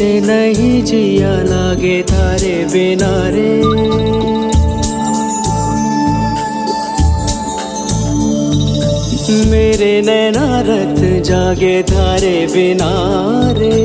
ऐसे नहीं जिया लागे थारे बिना रे। मेरे नैना रत जागे थारे बिना रे।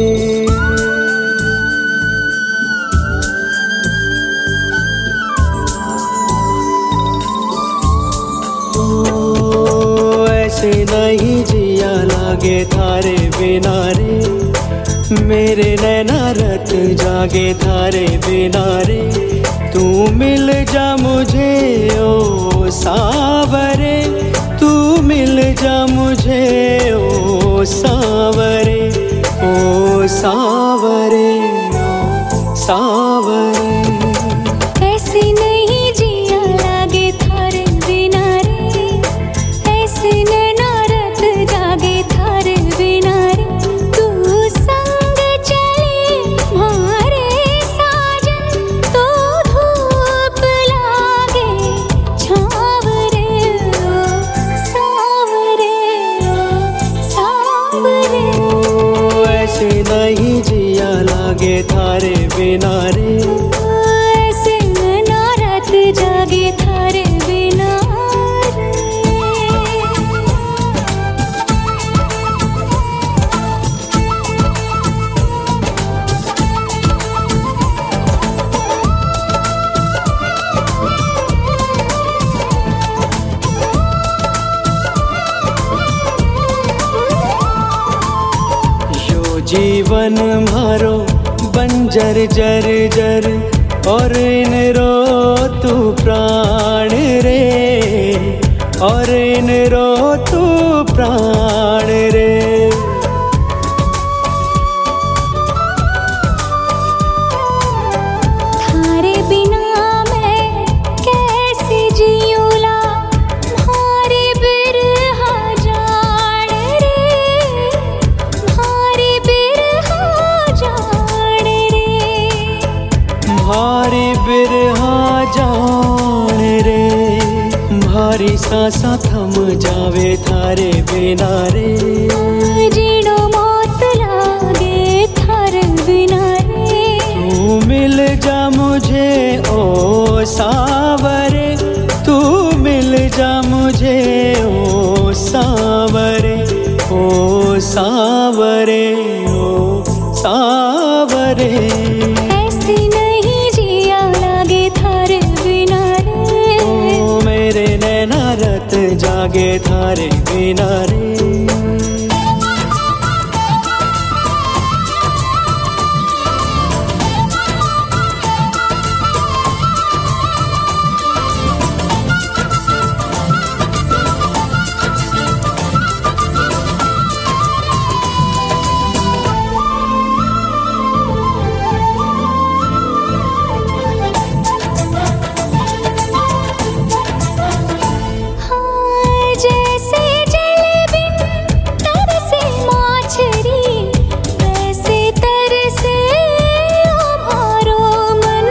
ऐसे नहीं जिया लागे थारे बिना रे। मेरे नैना रत जागे थारे बिना रे। तू मिल जा मुझे ओ सावरे, तू मिल जा मुझे ओ सावरे, ओ सावरे, ओ सावरे। ऐसे नहीं जिया लागे थारे बिना रे। ऐसे नैना रत जागे थारे बिना रे। तू संग चले मारे साजन, तो धूप लागे छाव रे ओ सावरे, ओ सावरे। ऐसे नहीं जिया लागे थारे बिना रे। ऐसे नैना रत जागे थारे बिना रे। यो जीवन मारो बंजर जर जर, और इन रो तू प्राण रे, और इन रो तू प्राण रे। थारे बिना मैं कैसे जियूला, भारे बिरहा जान रे, भारे बिरहा जान रे। भारी बिरहा जान रे। भारी सांसा थम जावे थारे बिना रे। जीणो मौत लागे थारे बिना रे। तू मिल जा मुझे ओ सावरे, तू मिल जा मुझे ओ सावरे, ओ सावरे, ओ सावरे। ऐसे नहीं जिया लागे थारे बिना रे। ओ मेरे नैना रत जागे थारे बिना रे। जैसे जल बिन तरसे माछरी, वैसे तरसे हमारो मन।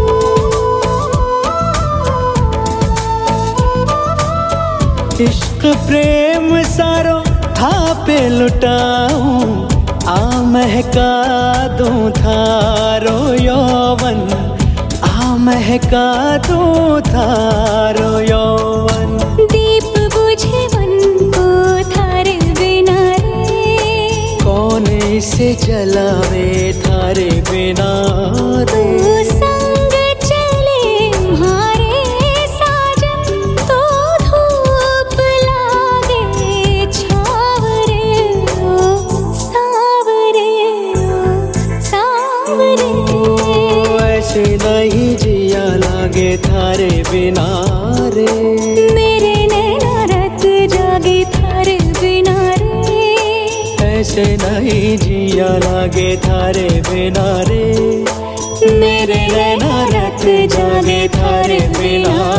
इश्क प्रेम सारो थापे लुटाऊं, आ महका दूं थारो यौवन, आ महका दूं थारो यौवन। दीप बुझे मन को थारे बिना रे। कौन इसे जलावे थारे बिना रे। तू संग चले मारे साजन, तो धूप लागे छाव रे ओ सावरे, ओ सावरे। ऐसे नहीं जिया लागे थारे बिना रे। मेरे नैना रत जागे थारे बिना रे। ऐसे नहीं जिया लागे थारे बिना रे। मेरे नैना रत जागे थारे बिना